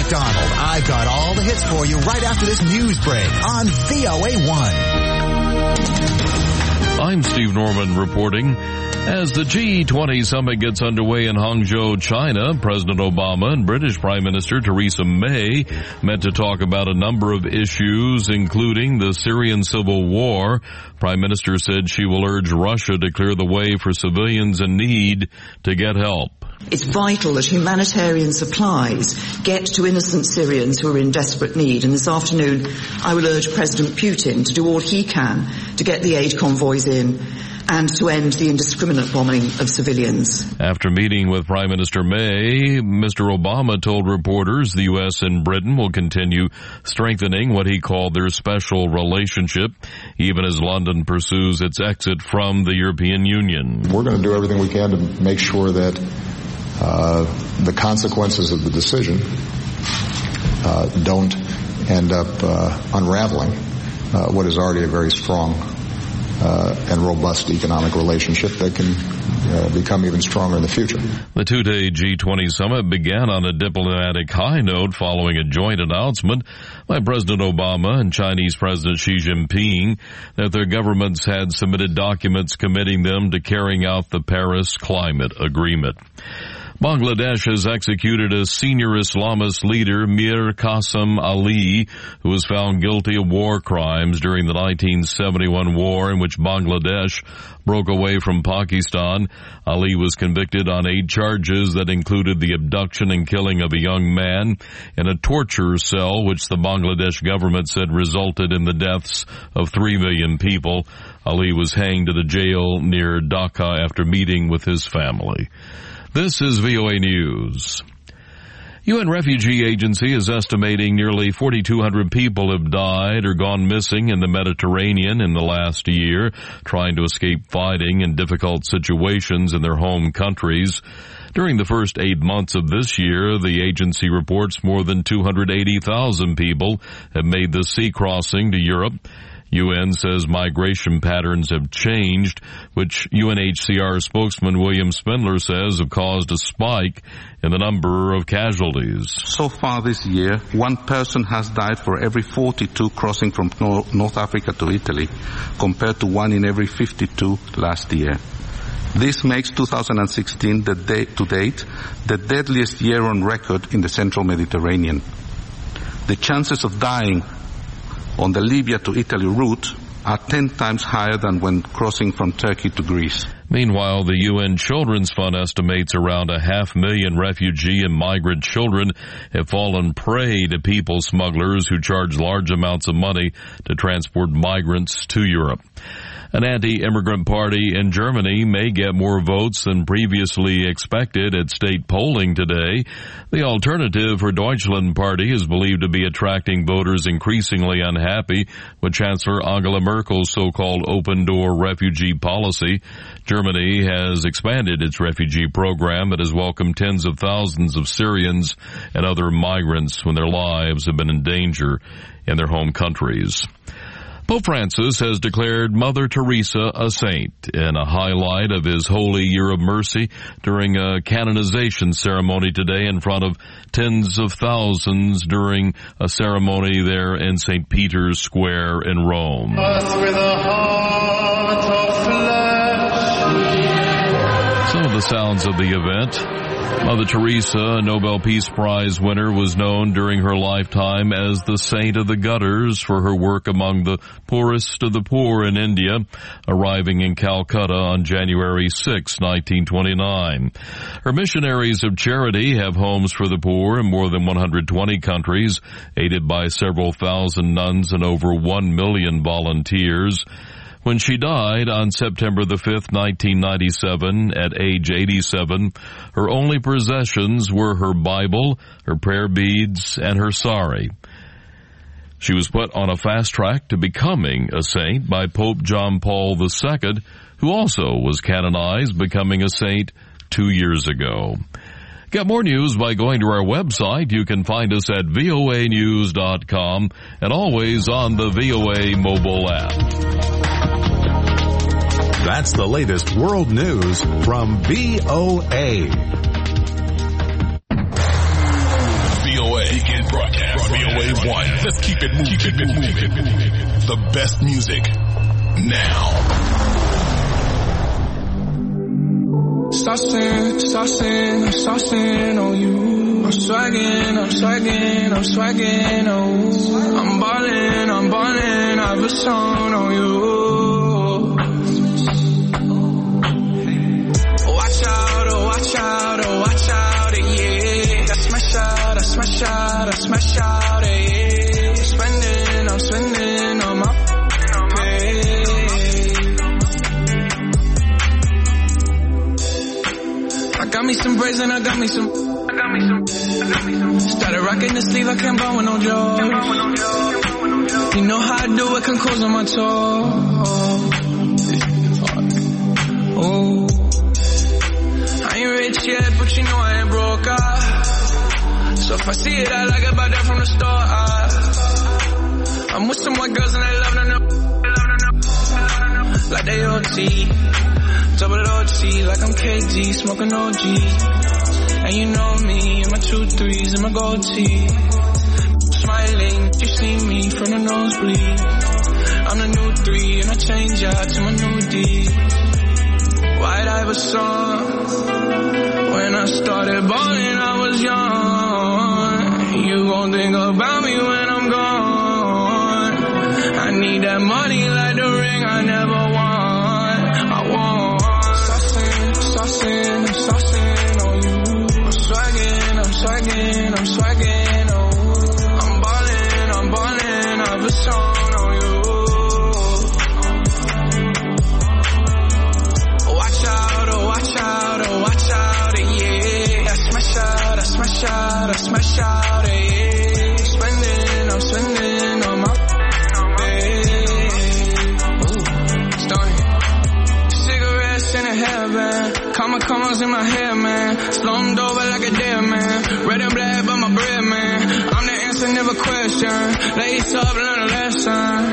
McDonald. I've got all the hits for you right after this news break on VOA1. I'm Steve Norman reporting. As the G20 summit gets underway in Hangzhou, China, President Obama and British Prime Minister Theresa May met to talk about a number of issues, including the Syrian civil war. Prime Minister said she will urge Russia to clear the way for civilians in need to get help. It's vital that humanitarian supplies get to innocent Syrians who are in desperate need. And this afternoon, I will urge President Putin to do all he can to get the aid convoys in and to end the indiscriminate bombing of civilians. After meeting with Prime Minister May, Mr. Obama told reporters the U.S. and Britain will continue strengthening what he called their special relationship, even as London pursues its exit from the European Union. We're going to do everything we can to make sure that the consequences of the decision don't end up unraveling what is already a very strong and robust economic relationship that can become even stronger in the future. The two-day G20 summit began on a diplomatic high note following a joint announcement by President Obama and Chinese President Xi Jinping that their governments had submitted documents committing them to carrying out the Paris Climate Agreement. Bangladesh has executed a senior Islamist leader, Mir Qasim Ali, who was found guilty of war crimes during the 1971 war in which Bangladesh broke away from Pakistan. Ali was convicted on 8 charges that included the abduction and killing of a young man in a torture cell, which the Bangladesh government said resulted in the deaths of 3 million people. Ali was hanged at a jail near Dhaka after meeting with his family. This is VOA News. UN Refugee Agency is estimating nearly 4,200 people have died or gone missing in the Mediterranean in the last year, trying to escape fighting and difficult situations in their home countries. During the first 8 months of this year, the agency reports more than 280,000 people have made the sea crossing to Europe. UN says migration patterns have changed, which UNHCR spokesman William Spindler says have caused a spike in the number of casualties. So far this year, 1 person has died for every 42 crossing from North Africa to Italy, compared to 1 in every 52 last year. This makes 2016 to date the deadliest year on record in the central Mediterranean. The chances of dying on the Libya to Italy route are 10 times higher than when crossing from Turkey to Greece. Meanwhile, the UN Children's Fund estimates around 500,000 refugee and migrant children have fallen prey to people smugglers who charge large amounts of money to transport migrants to Europe. An anti-immigrant party in Germany may get more votes than previously expected at state polling today. The Alternative for Deutschland party is believed to be attracting voters increasingly unhappy with Chancellor Angela Merkel's so-called open-door refugee policy. Germany has expanded its refugee program and has welcomed tens of thousands of Syrians and other migrants when their lives have been in danger in their home countries. Pope Francis has declared Mother Teresa a saint in a highlight of his Holy Year of Mercy during a canonization ceremony today in front of tens of thousands during a ceremony there in St. Peter's Square in Rome. Some of the sounds of the event. Mother Teresa, a Nobel Peace Prize winner, was known during her lifetime as the Saint of the Gutters for her work among the poorest of the poor in India, arriving in Calcutta on January 6, 1929. Her missionaries of charity have homes for the poor in more than 120 countries, aided by several thousand nuns and over 1 million volunteers. When she died on September the 5th, 1997, at age 87, her only possessions were her Bible, her prayer beads, and her sari. She was put on a fast track to becoming a saint by Pope John Paul II, who also was canonized, becoming a saint 2 years ago. Get more news by going to our website. You can find us at voanews.com and always on the VOA mobile app. That's the latest world news from VOA. VOA begins one. Let's keep it moving. Keep it moving. The best music now. Saucing on you. I'm swagging, oh. I'm ballin', I've a song on you. Watch out, yeah. I smash out, yeah. I'm spending on my pay. I got me some braids and I got me some. Started rocking the sleeve, I can't buy with no jaws. You know how I do it, can close on my toes. Oh, I ain't rich yet, but you know I ain't broke. So if I see it, I like it, buy that from the store. I'm with some white girls and they love them. Like they OT, double OT, like I'm KG, smoking OG. And you know me, in my 2-3s and my gold tee. Smiling, you see me from the nosebleed. I'm the new 3 and I change out to my new D. White Iverson. When I started balling, I was young. You gon' think about me when I'm gone. I need that money like the ring I never won. I want saucing on you. I'm swagging, oh. I'm ballin', I've a song on you. Watch out, yeah. I smash out, yeah. I'm spending on my pay. Starting. Cigarettes in a hairband. Commas in my hair, man. Slummed over like a dead man. Red and black, but my bread, man. I'm the answer, never question. Lace up, learn a lesson.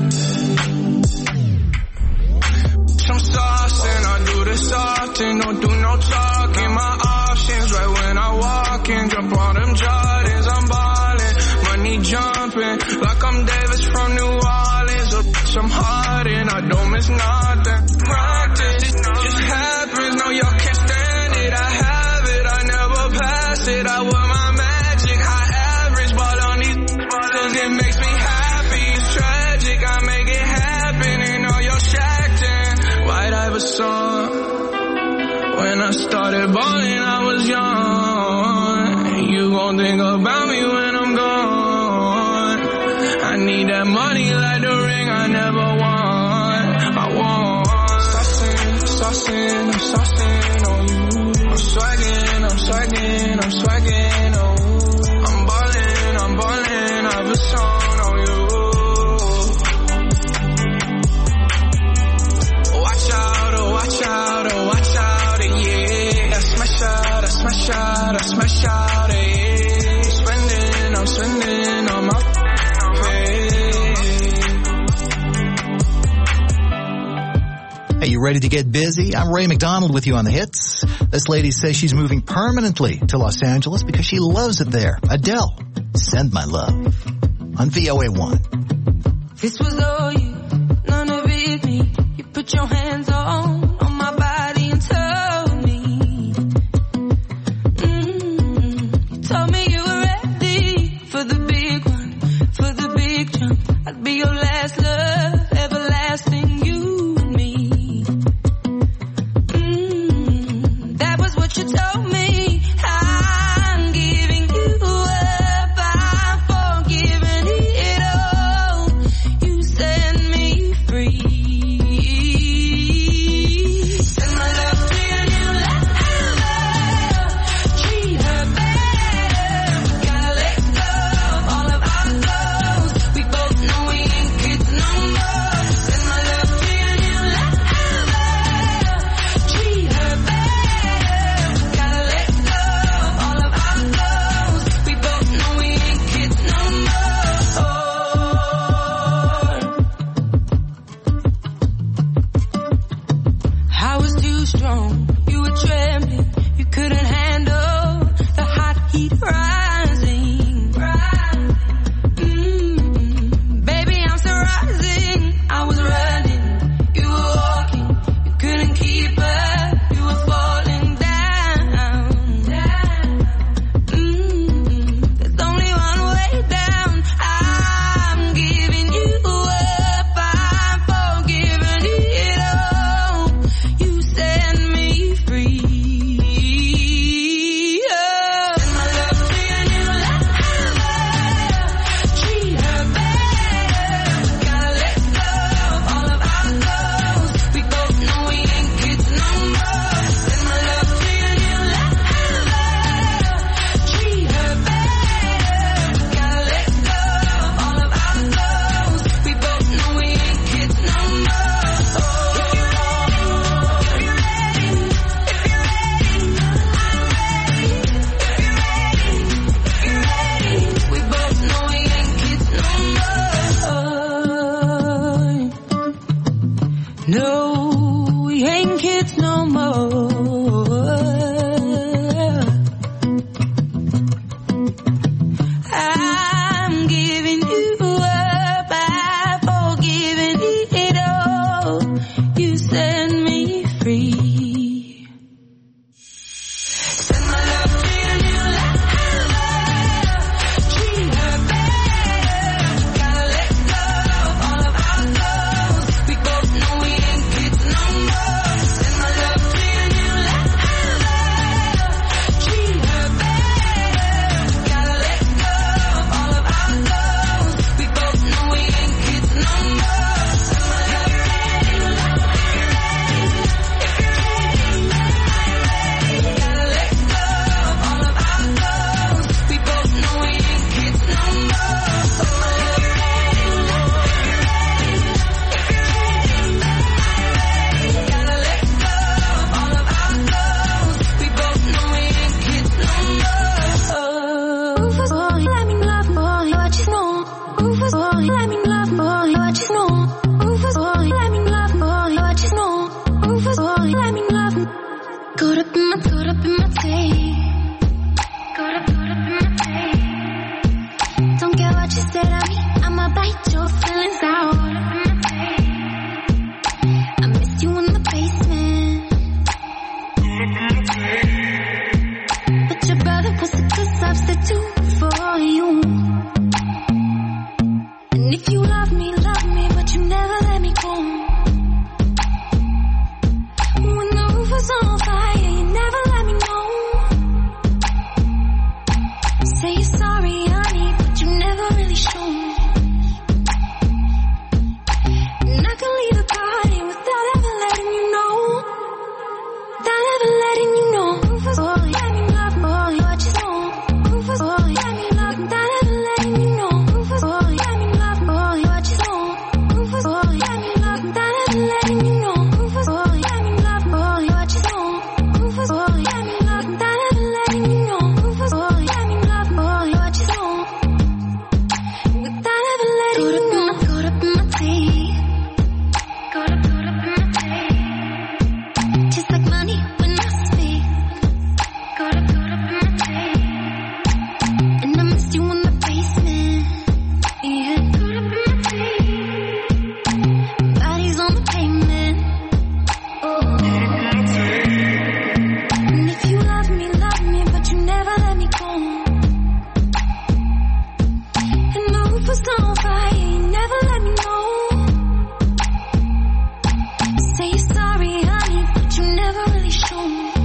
Some saucing, I do this often. Don't do no talking. My options, right when I walk in. Jump on them Jordans, I'm ballin'. Money jumping, like I'm Davis from New Orleans. Or I'm Harden, I don't miss nothing. Practice, just happens, no y'all can't stand it. I have it, I never pass it. I wear my magic, high average, ball on these cause it makes me happy. It's tragic, I make it happen, and all y'all shacked in. White Iverson. When I started balling, I was young. You gon' think about me when I'm gone. I need that money like the ring I never won. I want saucing on you. I'm swagging, oh. I'm ballin', I've a song on you. Watch out, yeah. I smash out, yeah. I'm spending on my pay. Hey, you ready to get busy? I'm Ray McDonald with you on the hits. This lady says she's moving permanently to Los Angeles because she loves it there. Adele, Send My Love on VOA1. This was all you, none of it me. You put your hands on my body and told me. You told me you were ready for the big one, for the big jump. I'd be your last love, everlasting, you and me. That was what you told me. I'm giving you up, I'm forgiving it all. You set me free. Send my love to your new lover. Treat her better. Gotta let go of all of our goals. We both know we ain't kids no more. Send my love to your new lover. Treat her better. Gotta let go of all of our goals. We both know we ain't kids no more. I was too strong, you were trembling, you couldn't handle the hot heat rising. write your feelings out. I miss you in the basement, but your brother was a good substitute for you. And if you love me, but you never let me go. When the roof was on fire, you never let me know. Say you're sorry, honey, but you never really show. And I can leave the party without ever letting you know. Without ever letting you know. Rufus, boy, let me love, boy, what you know. Rufus, boy, let me love, without ever letting you know. Rufus, boy, let me love, boy, what you know. Rufus, boy, let me love, without ever letting you know. Rufus, boy, let me love, boy, what you know. Rufus, boy, let me love, without ever letting you know. Rufus, boy, let me love, boy, what you know. Without ever letting you know. Caught up in my teeth. Caught up in my teeth. Just like money when I speak. Caught up in my teeth. And I missed you in the basement. Yeah, caught up in my teeth. Bodies on the pavement. Oh. And if you love me, but you never let me go. And the roof was on fire, you never let me know. Say you're sorry, honey, but you never really show.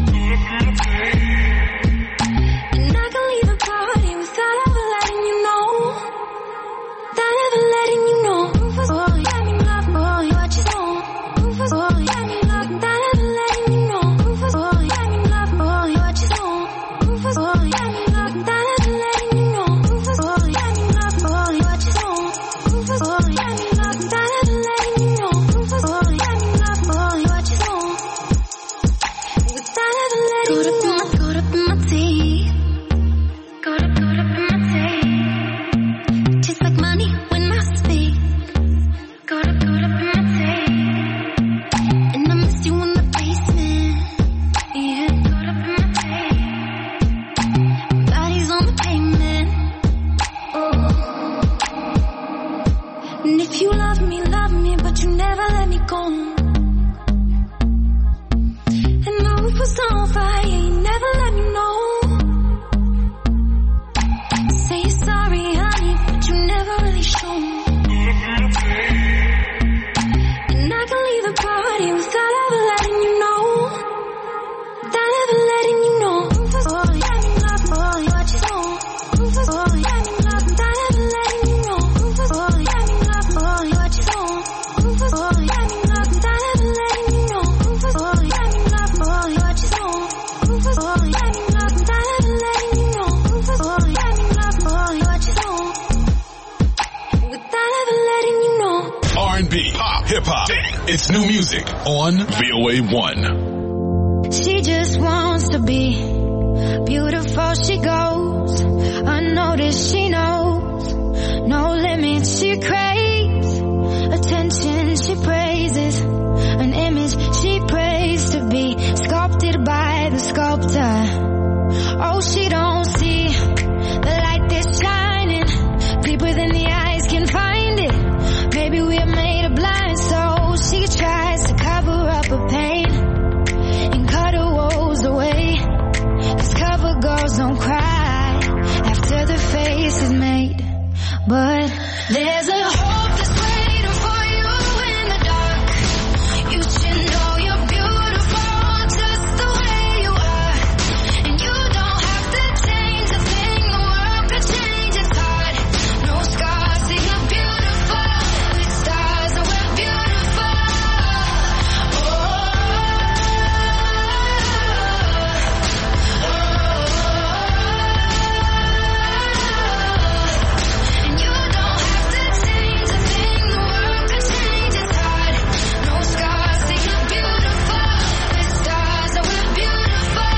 And I can leave the party without ever letting you know. Without ever letting you know. Rufus, boy, let me love, boy, what you know. Rufus, boy, let me love, without ever letting you know. Rufus, boy, let me love, boy, what you know. Rufus, boy, let me love, without ever letting you know. Rufus, boy, let me love, boy, what you know. Rufus, boy, let me love, without ever letting you know. Rufus, boy, let me love, boy, what you know. Without ever letting you know. Caught up in my teeth. Caught up in my teeth. Just like money when I speak. Caught up in my teeth. And I miss you in the basement. Yeah, caught up in my teeth. Bodies on the pavement. Oh. And if you love me, but you never let me go. And the roof was on fire, you never let me know. Say you're sorry, honey, but you never really show. And I can leave the party without ever letting you know. Without ever letting you know. Rufus, boy, let me love, boy, what you know. Rufus, boy, let me love, without ever letting you know. Rufus, boy, let me love, boy, what you know. Rufus, boy, let me love, without ever letting you know. Rufus, boy, let me love, boy, what you know. Rufus, boy, let me love, without ever letting you know. Rufus, boy, let me love, boy, what you know. Without ever letting you know. R&B, pop, hip hop. It's new music on VOA1. She just wants to be beautiful. She goes unnoticed. She knows no limits. She craves attention. She praises an image. She prays to be sculpted by the sculptor. Oh, she don't see the light that's shining deeper than the eyes can find it. Maybe we are made of blind, so she tries to cover up her pain and cut her woes away. 'Cause cover girls don't cry after the face is made. But there's a hope that's waiting for you in the dark. You should know you're beautiful just the way you are. And you don't have to change a thing, the world could change its heart. No scars, see you're beautiful. With stars, and we're beautiful. And you don't have to change a thing, the world could change its heart. No scars, see you're beautiful. With stars, and we're beautiful.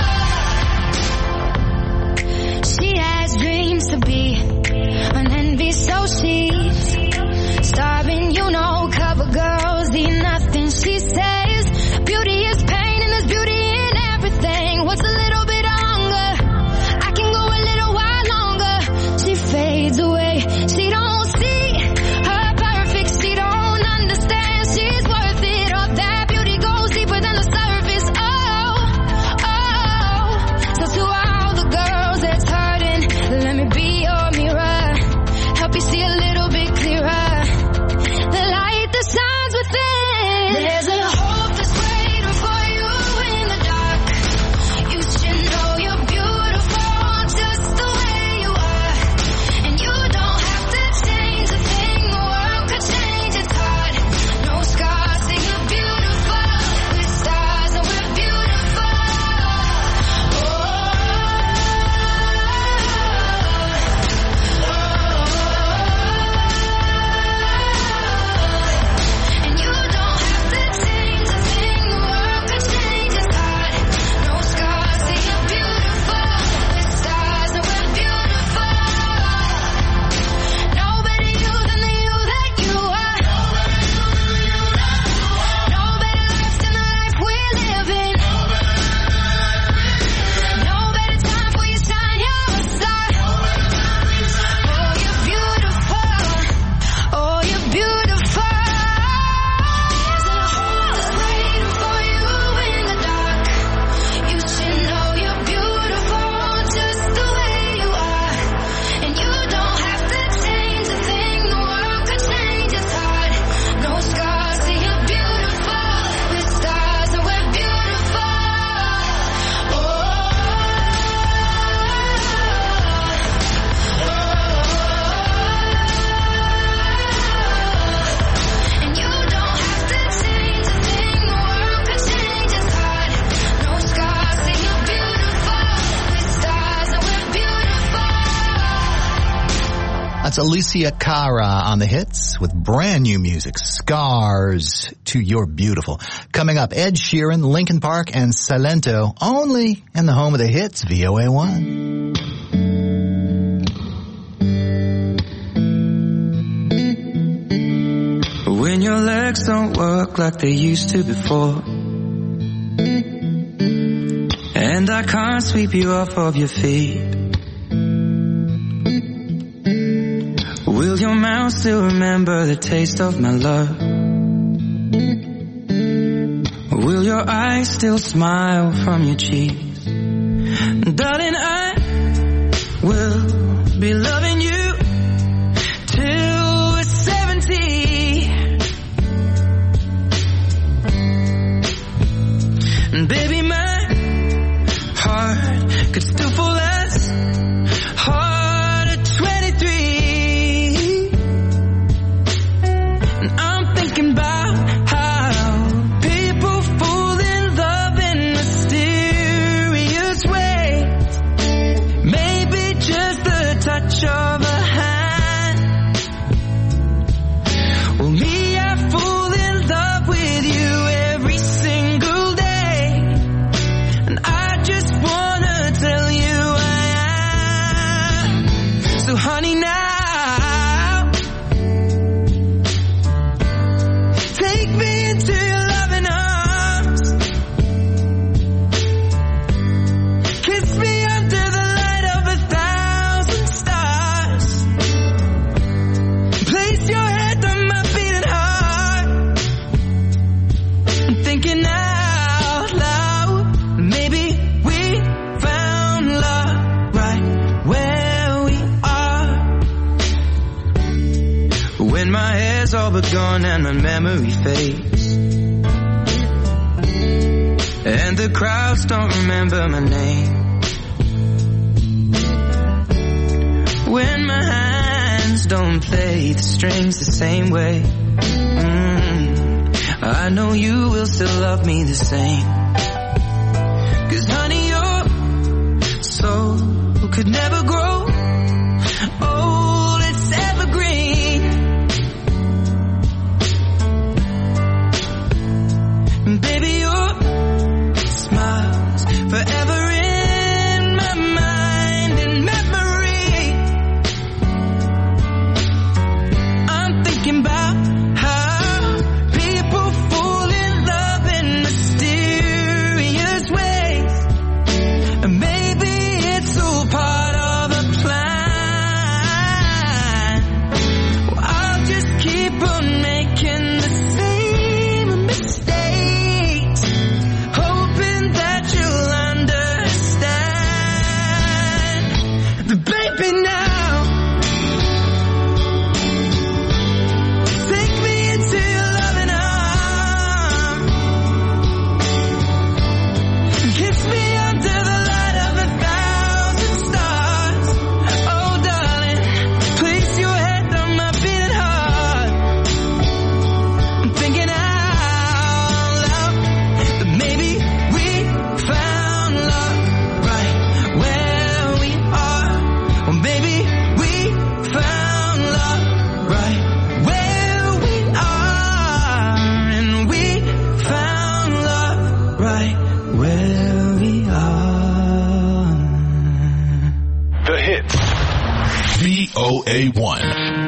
She has dreams to be an envy, so she's starving. You know, cover girls eat nothing. She says beauty is pain and there's beauty in everything. What's a little bit of hunger? I can go a little while longer. She fades away. She don't see That's Alicia Cara on the hits with brand new music, Scars to You're Beautiful. Coming up, Ed Sheeran, Linkin Park, and Salento, only in the home of the hits, VOA1. When your legs don't work like they used to before, and I can't sweep you off of your feet, will your mouth still remember the taste of my love? Will your eyes still smile from your cheeks? Darling, I will be loving you till we're 70. And baby, my heart could still fall as hard at 23. And I'm thinking about how people fall in love in mysterious ways. Maybe just the touch of a hand. Well, me, I fall in love with you every single day. And I just wanna tell you I am. So honey, now take me into your loving arms. Kiss me under the light of 1,000 stars. Place your head on my beating heart. I'm thinking out loud, maybe we found love right where we are. When my hair's all but gone and my memory fades, and the crowds don't remember my name, when my hands don't play the strings the same way, I know you will still love me the same. 'Cause honey, your soul could never grow old, it's evergreen. And baby, your smile's forever in my mind and memory. I'm thinking about how people fall in love in mysterious ways. And maybe it's all part of a plan. Well, I'll just keep on making the same mistakes, hoping that you'll understand. But baby, now take me into your loving arms. Kiss me under the light of 1,000 stars. Oh darling, place your head on my beating heart. I'm thinking out loud that maybe we found love right where we are. Or maybe we found love right where we are. And we found love right where we are. The hits. VOA1.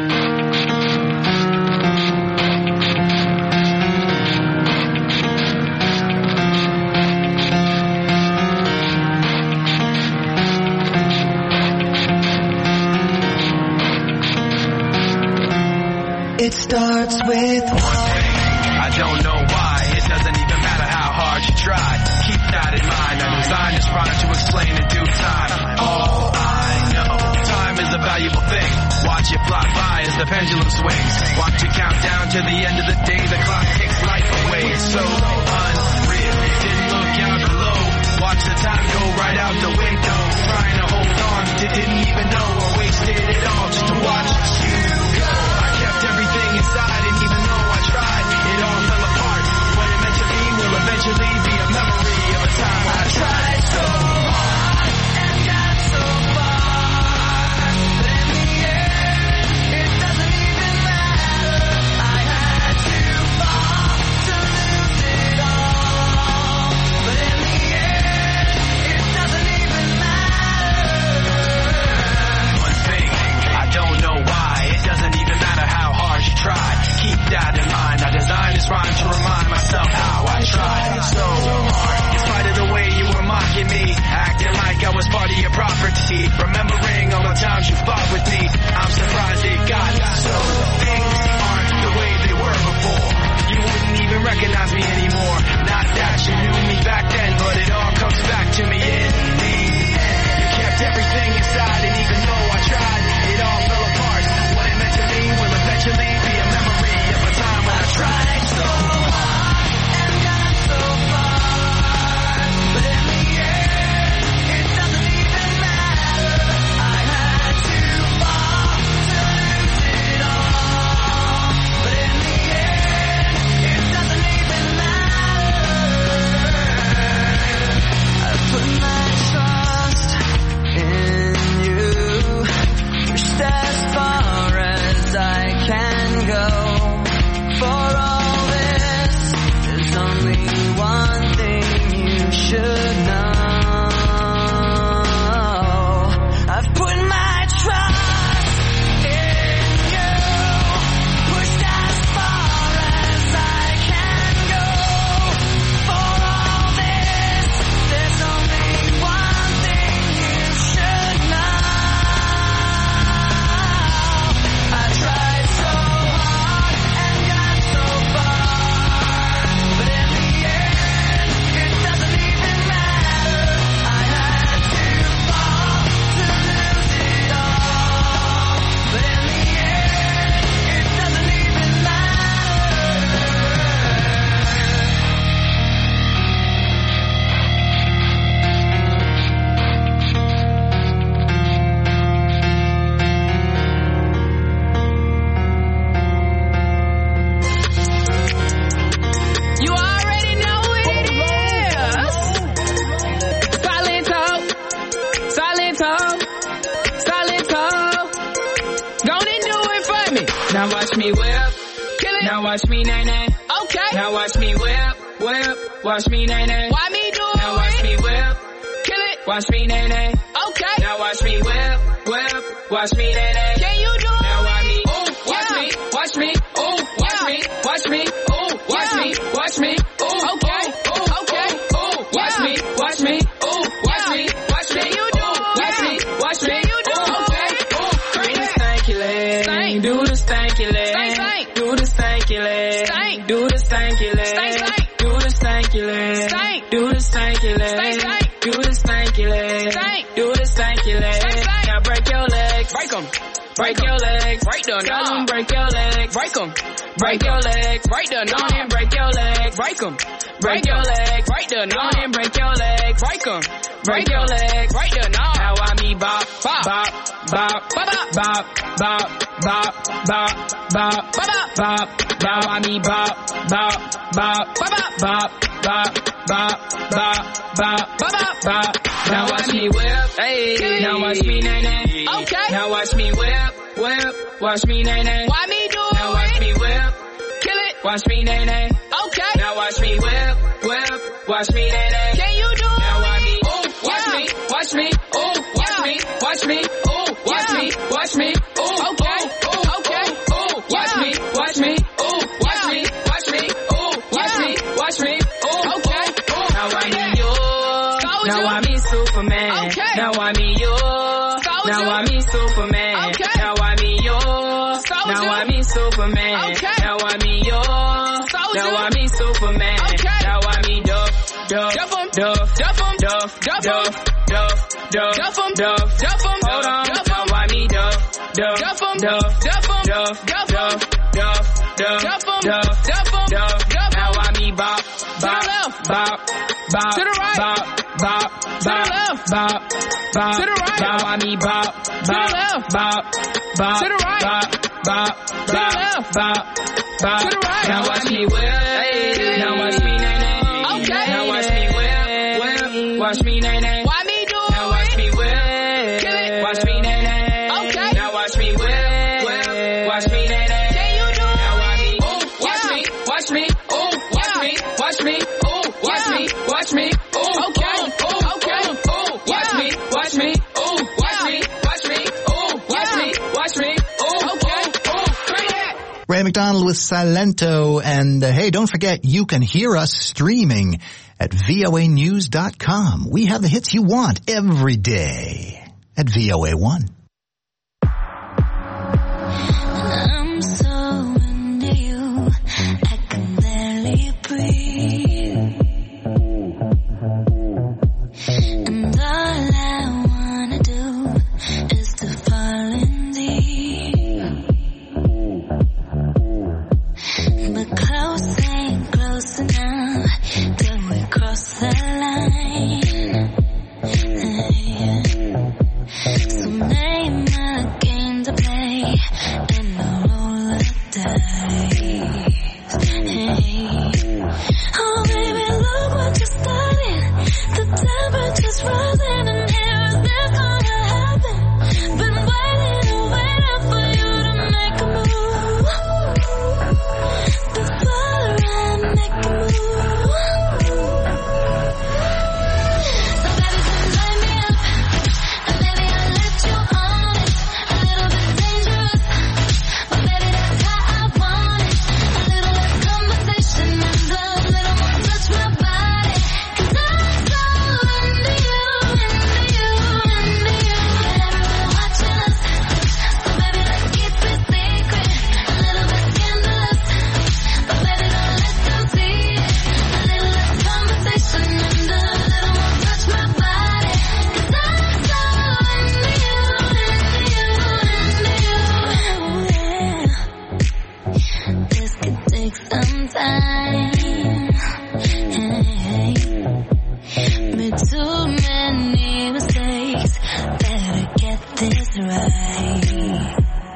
It starts with I don't know why, it doesn't even matter how hard you try. Keep that in mind, I designed this product to explain in due time. All I know, time is a valuable thing. Watch it fly by as the pendulum swings. Watch it count down to the end of the day. The clock takes life away, it's so unreal. Didn't look out below, watch the time go right out the window. Trying to hold on, didn't even know I wasted it all just to watch you go. I kept everything inside, and even though I tried, it all fell apart. What it meant to be will eventually be a memory of a time I tried so hard and got so far. In the end, reality. Remembering all the times you fought with me, I'm surprised it got so. Things aren't the way they were before. You wouldn't even recognize me anymore. Not that you knew me back then, but it all comes back to me in the end. You kept everything inside, and even though I tried, it all fell apart. What it meant to me will eventually be a memory of a time when I tried so hard and got so far. But in the end, it doesn't even matter. I had to fall to lose it all. But in the end, it doesn't even matter. I put my trust in you. Pushed as far as I can go. For all this, there's only one thing you should know. I've put my trust in you. Pushed as far as I can go. For all this, there's only one thing you should know. I tried so hard and got so far, but in the end, it doesn't even matter. I had to fall to lose it all, but in the end, it doesn't even matter. You already know it is. Silento, Silento, Silento. Go on and do it for me. Now watch me whip, kill it. Now watch me nay nay. Okay. Now watch me whip, whip. Watch me nay nay. Why me do it? Now watch me whip, kill it. Watch me nay nay. Okay. Now watch me whip, whip. Watch me nay nay. Can you do it? Now watch me, ooh, watch me, watch me, ooh, watch me, watch me, ooh, watch me, watch me, ooh, okay, ooh, okay, ooh, watch me, watch me, ooh, watch me, watch me, you do, watch me, watch me, you do, okay, ooh, do the stanky leg, do the stanky leg, do the stanky leg, do the stanky leg, do the stanky leg, do the stanky leg, do the stanky leg, do the stanky leg. Now break your legs, break 'em. Break your legs, break the knob, break your legs, break 'em. Break your legs, break the knob, and break your legs, break 'em. Break your legs, break the knob, and break your legs, break 'em. Break your legs, break the knob. Now I me bop, bop, bop, bop, bop, bop, bop, bop, bop, bop, bop, bop. Now I me bop, bop, bop, bop, bop, bop, bop, bop, bop, bop, bop. Now watch me whip, hey. Now watch me nay nay. Okay. Now watch me whip, whip. Watch me nay nay. Why me do it? Now watch me whip, kill it. Watch me nay nay. Okay. Now watch me whip, whip. Watch me nay nay. Can you do it? Now watch me, ooh, watch me, watch me, ooh, watch me, watch me, ooh, watch me, watch me, ooh, okay, ooh, okay, ooh, watch me, watch me, ooh, watch me, watch me, ooh, watch me, watch me, ooh, okay, ooh. Now I me yours. Now I me Superman. Okay. Now I me yours. Now I me Superman. Okay. Now I me yours. Now I me Superman. Okay. Now I me yours. Now I me Superman. Okay. Now I me Duff, Duff, Duff, Duff, Duff, Duff, Duff, Duff, Duff, Duff, Duff, Duff. Hold on. Now I me Duff, Duff, Duff, Duff, Duff, Duff, Duff, Duff, Duff, Duff, Duff, Duff. Now I me bop, bop, bop, bop, to the right, bop, bop, bop, bop, bop, to the right. Now I me bop, bop, bop, bop, to the right, bop, bop, bop, bop, bop, to the right. Now watch me whip, now watch me nay nay. Okay. Now watch me whip, whip. Watch me nay nay. Why me do it? Now watch me whip, kill it. Watch me nay nay. Okay. Now watch me whip, whip. Watch me nay nay. Can you do it? Now watch me, ooh, watch me, watch me, ooh, watch me, watch me, ooh, watch me, watch me, ooh, okay, ooh, okay, ooh, watch me, watch me, ooh, watch me, watch me, ooh, watch me, watch me, ooh, okay, ooh, bring it. Ray McDonald with Silento. And hey, don't forget, you can hear us streaming at voanews.com. We have the hits you want every day. at VOA1. I'm so into you, I can barely breathe. And all I wanna do is to fall in deep. But close ain't close enough till we cross the line. So name a game to play and a roll of dice. Oh baby, look what you started. The temperature's rising and here is this gonna happen. Been waiting and waiting for you to make a move. Before I make a move. So baby, just light me up. And baby, I'll let you on it. A little bit dangerous, but baby, that's how I want it. A little less conversation and a little more touch my body. 'Cause I'm so into you, into you, into you. And everyone watching us, so baby, let's keep it secret. A little bit scandalous, but baby, don't let them see it. A little less conversation and a little more touch my body. 'Cause I'm so into you, into you, into you. This could take some time. Made too many mistakes. Better get this right.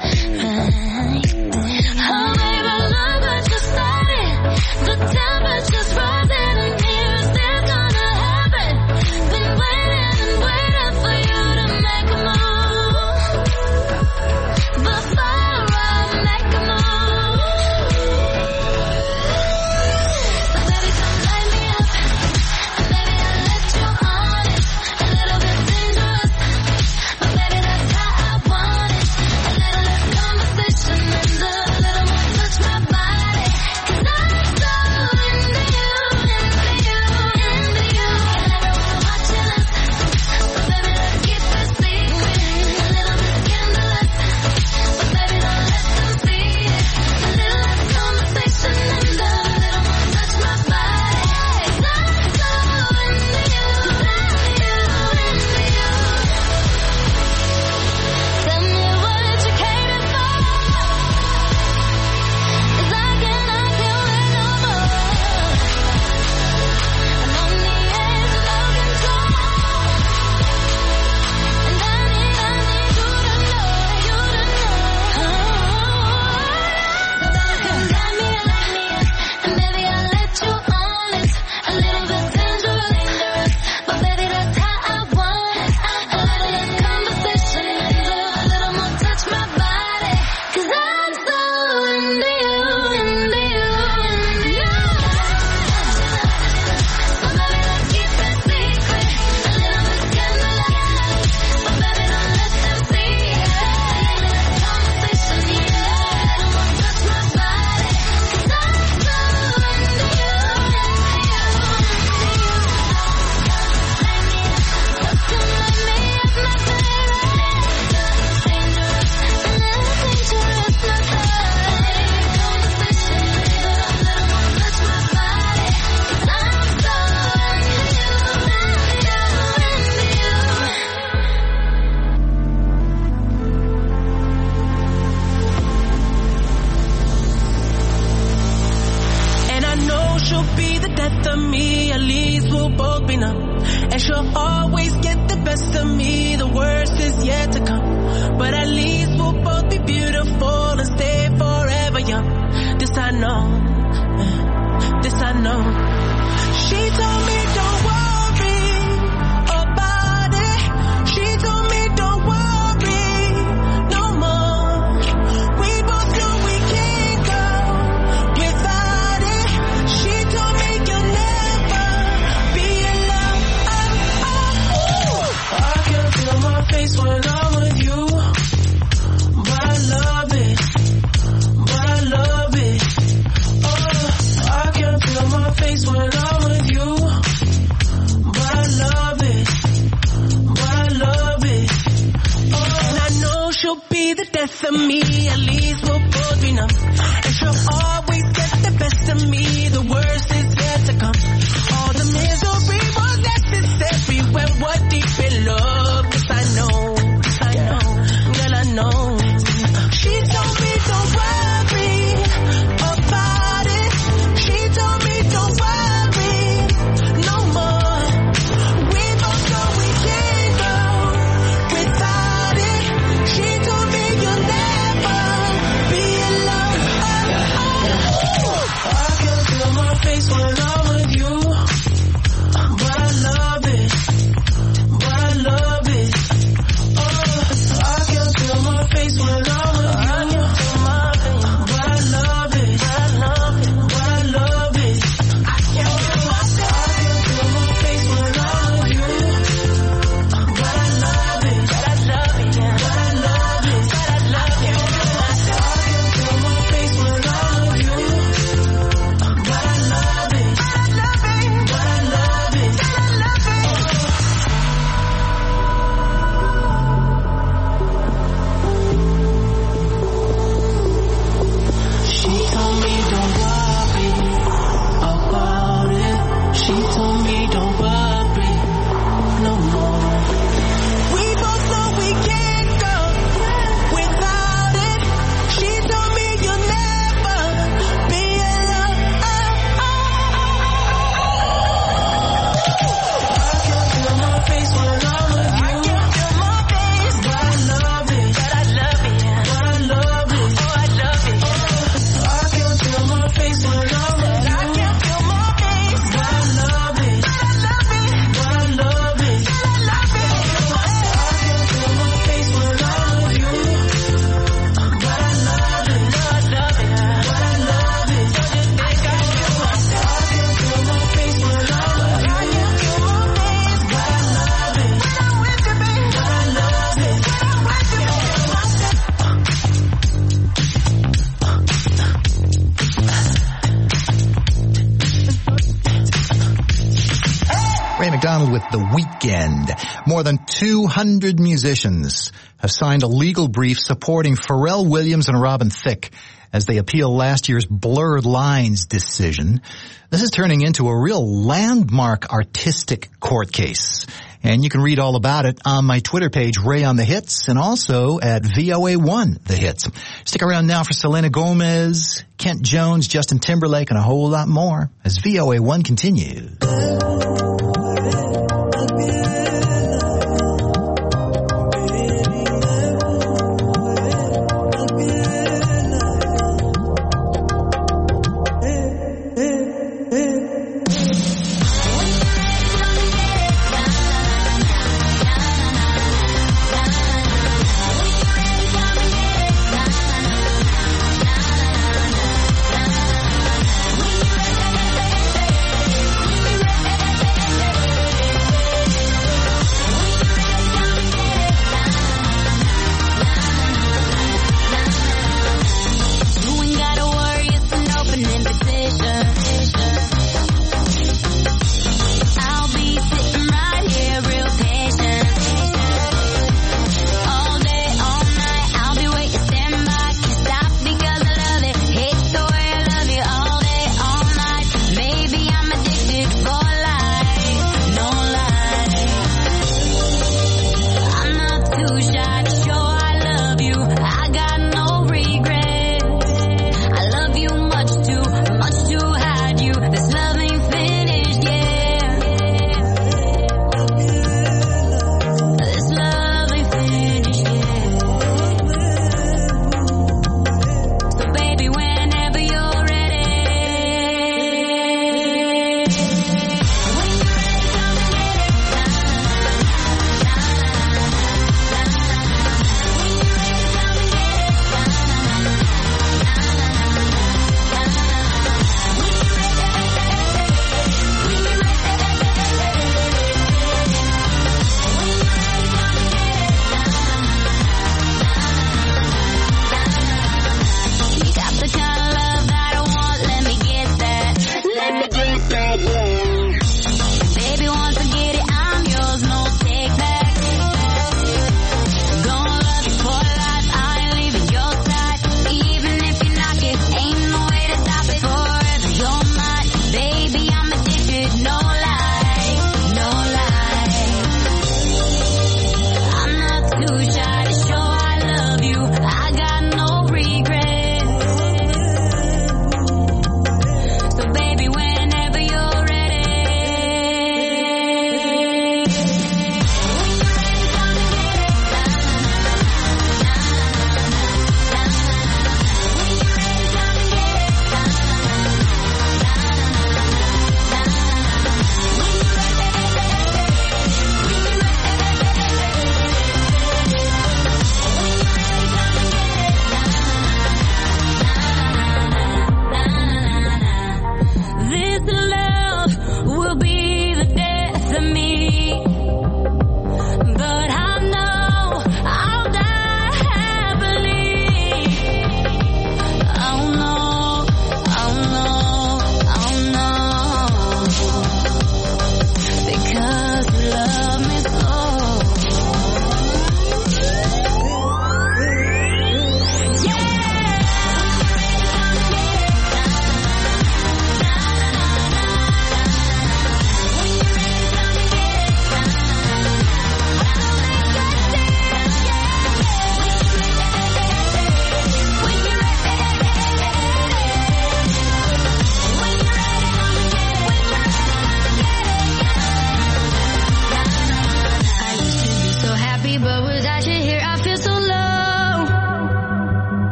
Oh baby, look what you started. The temperature's rising and here is this gonna happen. Been waiting and waiting for you to make a move. Before I make a move. So baby, come light me up. And baby, I'll let you on it. A little bit dangerous, but baby, that's how I want it. A little less conversation and a little more touch my body. 'Cause I'm so into you, into you, into you. And everyone watching us, so baby, let's keep it secret. A little bit scandalous, but baby, don't let them see it. A little less conversation and a little more touch my body. 'Cause I'm so into you, into you, into you. Tell me what you came in for. 'Cause I can't wait no more. I'm on the edge of no control. And I need you to know, you to know. So baby, come light me up. And baby, I'll let you on it. A little bit dangerous, but baby, that's how I want it. A little less conversation and a little more touch my body. 'Cause I'm so into you, into you, into you. So baby, let's keep it secret. A little bit scandalous, but baby, don't let them see it. A little less conversation, yeah. A little more touch my body. 'Cause I'm so into you, into you, into you. So come light me up, my baby. Dangerous, a little dangerous, my baby. Conversation, a little more touch my body. 'Cause I'm so into you, into you, And I know she'll be the death of me, at least we'll both be numb. And she'll always get the best of me, the worst is yet to come. But at least we'll both be beautiful and stay forever young. This I know, this I know. She told me don't worry about it. She told me don't worry no more. We both know we can't go without it. She told me you'll never be alone. I can feel my face when I'm with you, but I love it, but I love it. Oh, I can feel my face when I'm with you, she'll be the death of me. At least we'll both be numb. And she'll always get the best of me. The worst is yet to come. All the misery was necessary when we're deep in love. 'Cause I know, girl, I know. She told me don't worry about it. She told me don't worry no more. We both know we can't go without it. She told me you'll never be alone. I can feel my face when I'm with you, but I love it, but I love it. I can feel my face when I'm with you, but I love it, but I love it, but I love it. I can feel my face when I'm with you, but I love it, but I love it, but I love it, but I love it. I can feel my face when I'm with you, but I love it, but I love it, but I love it, but I love it. She told me don't worry about it. She told me don't worry no more. We both know we can't go without it. She told me you'll never be alone. I can feel my face when I'm with you. I can feel my face, but I love it, but I love it, but I love it, oh I love it. I can feel my face when I'm with you. I can feel my face, but I love it, but I love it, but I love it, but I love it. I can feel my face when I'm with you, but I love it, but I love it, but I love it. I can feel my face when I'm with you. I can feel my face, but I love it, but I love it, but I'm with you, baby. But I love it, but I'm with you. Ray McDonald with The Weeknd. More than 200 musicians have signed a legal brief supporting Pharrell Williams and Robin Thicke as they appeal last year's Blurred Lines decision. This is turning into a real landmark artistic court case. And you can read all about it on my Twitter page, Ray on the Hits, and also at VOA1 The Hits. Stick around now for Selena Gomez, Kent Jones, Justin Timberlake, and a whole lot more as VOA1 continues.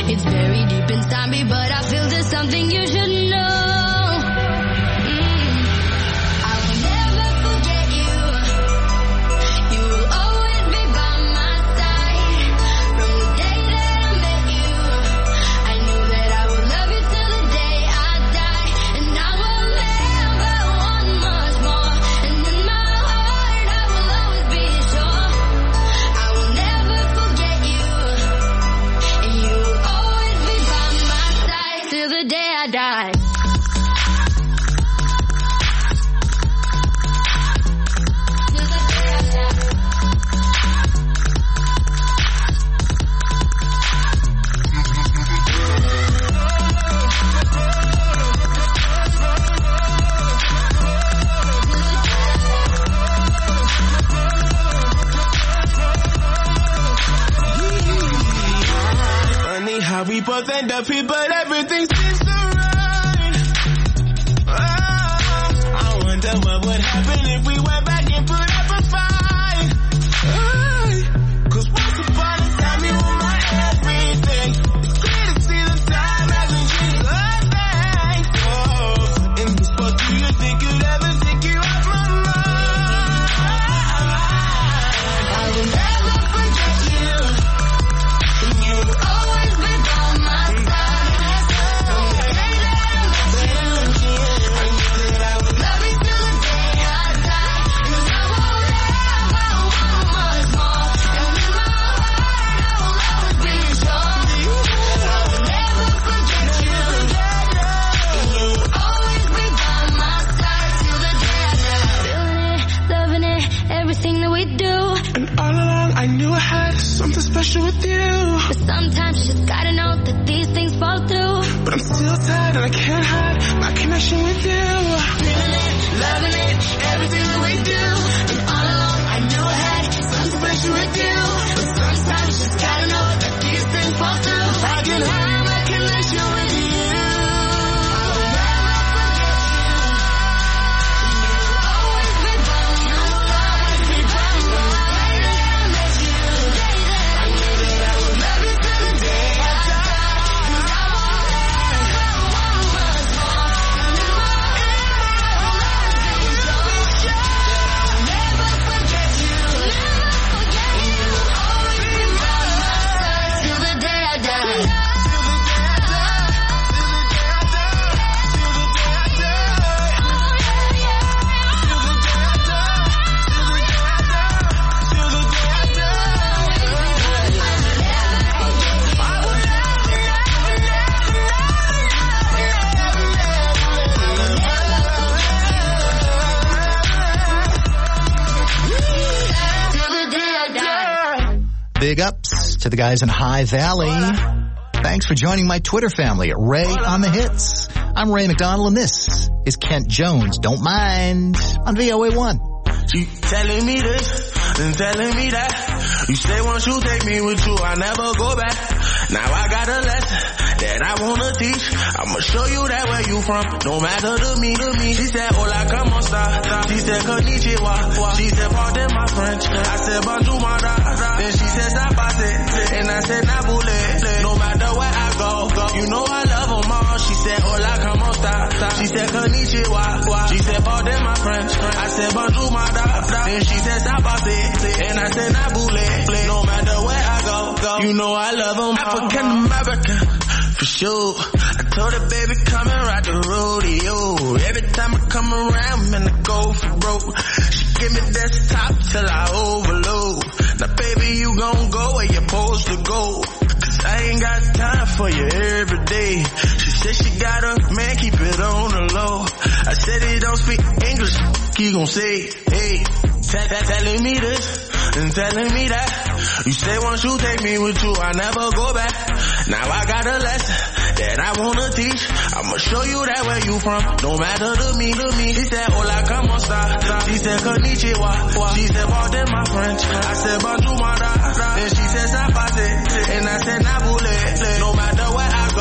It's very deep inside me, but I feel there's something you should know. I will never forget you. You will always be by my side. From the day that I met you, I knew that I would love you till the day I die. And I will never want much more. And in my heart, I will always be sure. I will never forget you. And you will always be by my side till the day I die. Funny how we both end up here, but everything seems so right. Oh, I wonder what would happen if we went back and put up a fight. Oh, 'cause once upon a time you were my everything. It's clear to see the time hasn't changed a thing. Oh, in this book, do you think you'd ever take you off my mind? I will never forget you. You will always be by my side. From the day that I met you, I knew that I would love you till the day I die. 'Cause I won't ever want much more. And in my heart, I will always be sure. I will never forget you. And you will always be by my side till the day I die. Feeling it, loving it, everything that we do. And all along I knew I had something special with you. But sometimes you just gotta know that these things fall through. But I'm still tired and I can't hide my connection with you. Feeling it, loving it, everything that we do. And all along I knew I had something special with you. But sometimes you just gotta know that these things fall through. I can hide my connection with you. I will never forget you. You will always be by me. You will always be by me. The day that I met you, I knew that I would love you till the day I die. 'Cause I won't ever want much more. And in my heart, I will always be sure. I will never forget you. Never forget you. You will always be by my side till the day I die. Till the day I die. Till the day I die. Till the day I die. Oh yeah, yeah. Till the day I die. Till the day I die. Till the day I die. Big ups to the guys in High Valley. Thanks for joining my Twitter family at Ray on the Hits. I'm Ray McDonald and this is Kent Jones. Don't mind on VOA1. She telling me this and telling me that. You say once you take me with you, I never go back. Now I got a lesson that I wanna teach. I'ma show you that where you from, no matter to me. She said, hola, como esta? She said, konnichiwa. She said, pardon my French. I said, bonjour, mara. Then she said, zapate. And I said, nabule. No matter where I go, you know I love them all. She said, hola, como esta? She said, konnichiwa. She said, pardon my French. I said, bonjour, mara. Then she said, zapate. And I said, nabule. No matter where I go, you know I love them all. African American, for sure. I told her, baby, come and ride the rodeo. Every time I come around, man, I go for broke. She give me desktop till I overload. Now, baby, you gon' go where you're supposed to go. 'Cause I ain't got time for you every day. She said she got a man, keep it on the low. I said he don't speak English, he gon' say, hey. Telling me this and telling me that. You say once you take me with you, I never go back. Now I got a lesson that I wanna teach. I'ma show you that where you from, no matter to me. She said, hola, como esta? She said, konnichiwa. She said, pardon my French. I said, bonjour, mara. Then she said, zapate. And I said, nabule. No matter where I go,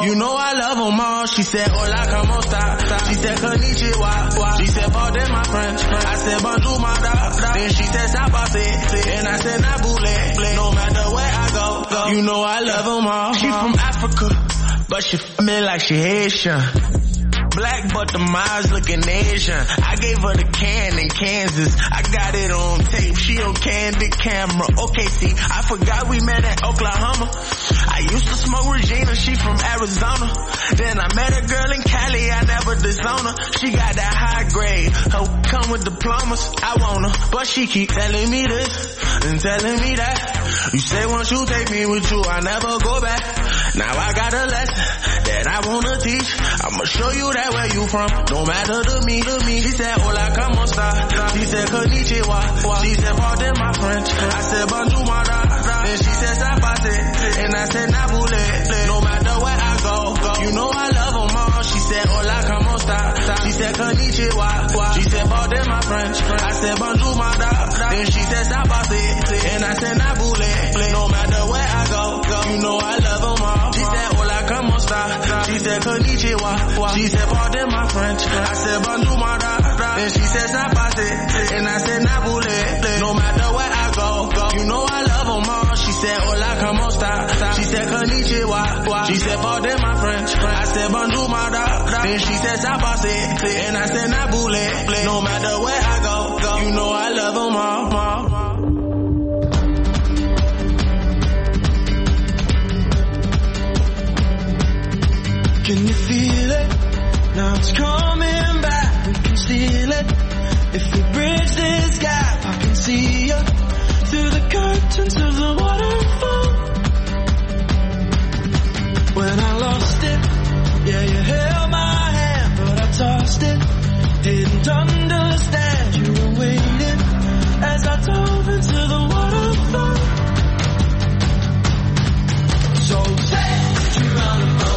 You know I love them all. She said, hola, como esta? She said, konnichiwa. She said, pardon my French. I said, bonjour, my dog. Then she said, sabase. And I said, nabule. No matter where I go. You know I love them all. She from Africa, but she me like she Haitian. Black but the miles looking Asian. I gave her the can in Kansas. I got it on tape. She on candid camera. Okay, see, I forgot we met in Oklahoma. I used to smoke Regina. She from Arizona. Then I met a girl in Cali. I never disown her. She got that high grade. Her come with diplomas. I want her, but she keep telling me this and telling me that. You say once you take me with you, I never go back. Now I got a lesson that I wanna teach. I'ma show you that where you from. No matter to me. She said, hola, como esta? She said, konnichiwa. She said, pardon my French. I said, bonjour, my dog. Then she said, sabase. And I said, nabule. No matter where I go. You know I love them all. She said, hola, como esta? She said, konnichiwa. She said, pardon my French. I said, bonjour, my dog. Then she said, sabase. And I said, nabule. No matter where I go. You know I love them all. She said, hola, como esta? She said, konnichiwa. She said, pardon my French. I said, bonjour, my dog. Then she said, sabase. And I said, nabule. No matter where I go. You know I love them all. She said, hola, como esta? She said, konnichiwa. She said, pardon my French. I said, bonjour, my dog. Then she said, sabase. And I said, nabule. No matter where I go. You know I love them all. Can you feel it? Now it's coming back. We can steal it. If we bridge this gap, I can see you through the curtains of the waterfall. When I lost it, yeah, you held my hand, but I tossed it. Didn't understand you were waiting as I dove into the waterfall. So say Geronimo.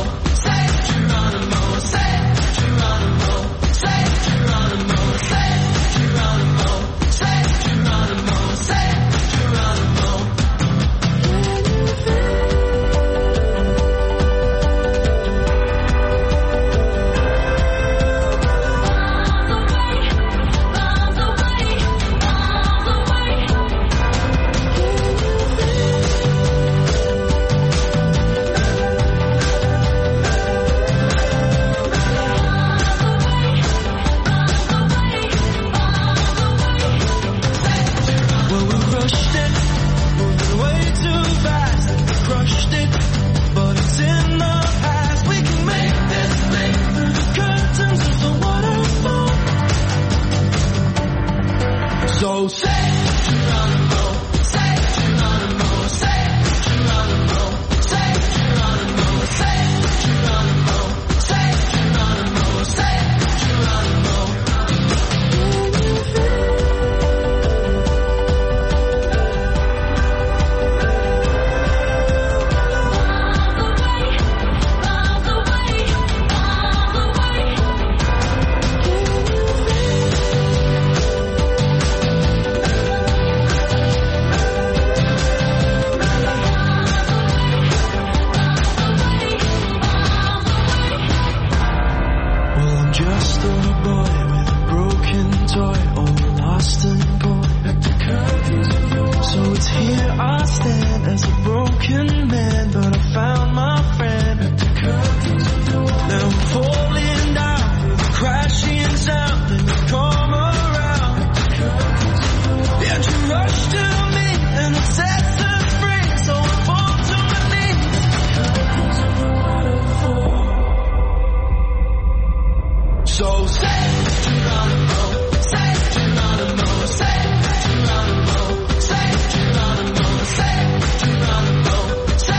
Say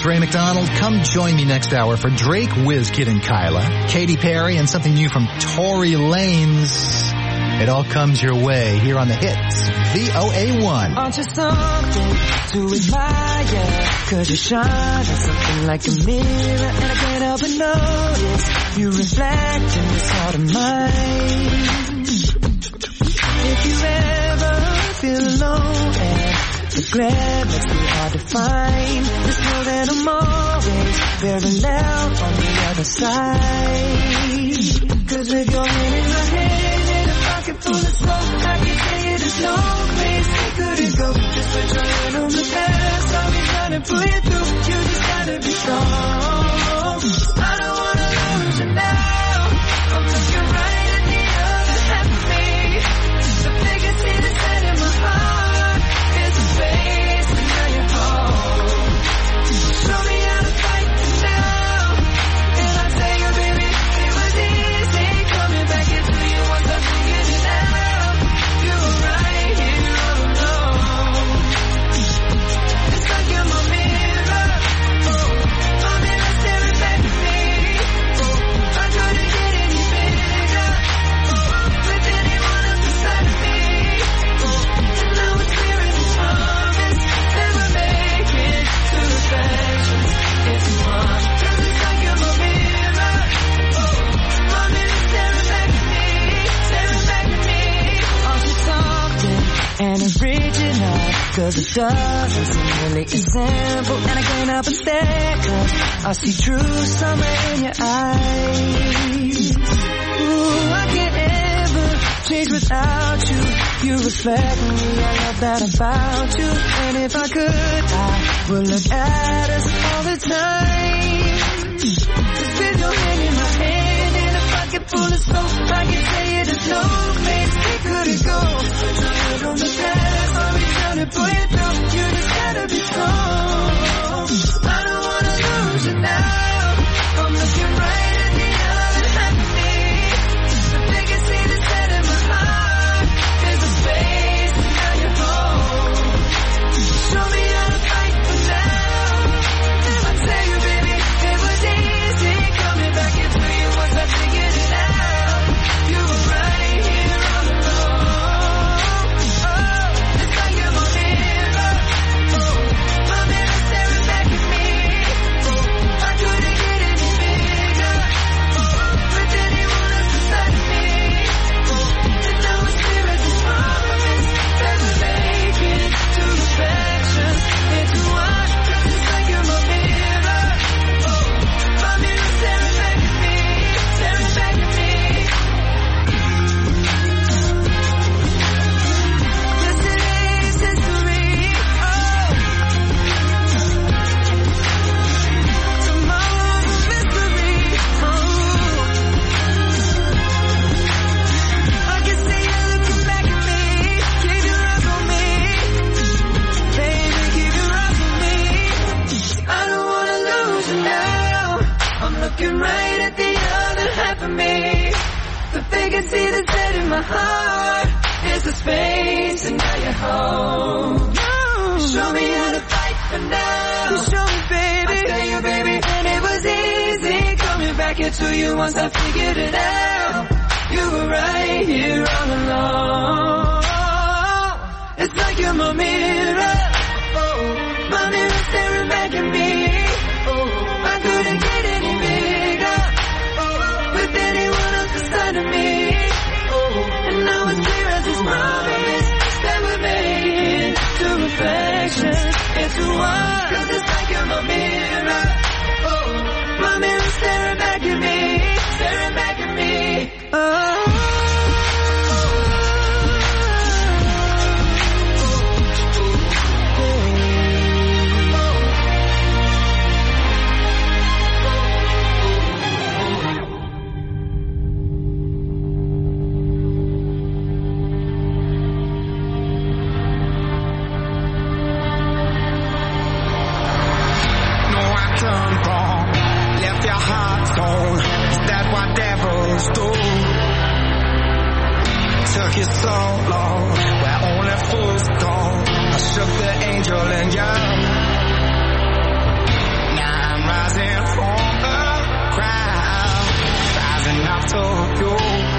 host, Ray McDonald. Come join me next hour for Drake, WizKid, and Kyla, Katy Perry, and something new from Tory Lanez. It all comes your way here on the hits, VOA1. Aren't you something to admire? 'Cause you shine on something like a mirror, and I can't help but notice you reflect in this heart of mine. If you ever feel alone and the glare makes me hard to find, just know that I'm always very loud on the other side. 'Cause with your hand in my hand and a pocket full of smoke, I can tell you there's no place we couldn't go. Just put your hand on the past, I'll be trying to pull you through. You just gotta be strong. I don't wanna lose you now. I'm looking right at the other half of me. The biggest thing that's set in my heart is a face, and now you're home. Show me how to fight it now. And I tell you, baby, it was easy coming back into you once I figured it out. You were right here all alone. It's like you're my mirror. Oh, my mirror staring back at me. Oh, I couldn't get any bigger. Oh, with anyone else beside of me. Oh, and now it's clear as a promise that we're making two reflections into one. 'Cause it's like you're my mirror. Oh, my mirror staring back at me, staring back at me. Aren't you something and original? 'Cause it doesn't seem really simple, and I can't help but stare, 'cause I see true summer in your eyes. Ooh, I can't ever change without you. You reflect me, I love that about you. And if I could, I would look at us all the time. Just with your hand in my hand and a pocket full of soap, I can tell you there's no place we couldn't go. Put your head on the past, I'll be trying to pull you through. You just gotta be strong. I don't wanna lose you now. I'm looking right at the other half of me. The biggest thing that's set in my heart is a space, and now you're home. Show me how to fight for now. I tell you, baby, it was easy coming back into you once I figured it out. You were right here all alone. Oh, it's like you're my mirror. Oh, my mirror staring back at me. Oh, I couldn't get any bigger. Oh, with anyone else beside of me. Oh, and now it's clear as a promise that we're making two reflections into one. 'Cause it's like you're my mirror. Oh, my mirror staring back at me, staring back at me. Yes, it is history. Oh, tomorrow's a mystery. Oh, I can see you looking back at me. Keep your eyes on me, baby. Keep your eyes on me. I don't wanna lose you now. I'm looking right at the other half of me. The vacancy that's set in my heart is the space, and now you're home. Show me how to fight for now. Show me, baby. I tell you, baby, and it was easy coming back into you once I figured it out. You were right here all along. It's like you're my mirror. Oh, my mirror staring back at me. Oh, I couldn't get any bigger. Oh, with anyone else beside of me. Oh, and now it's clear as this promise that we're making two reflections into one. 'Cause it's like you're my mirror. Oh, my mirror staring back at me, staring back at me. Oh. No, I done wrong. Left your heart torn. Is that what devils do? Took you so long, where only fools go. I shook the angel in you. rising from the crowd, rising out of your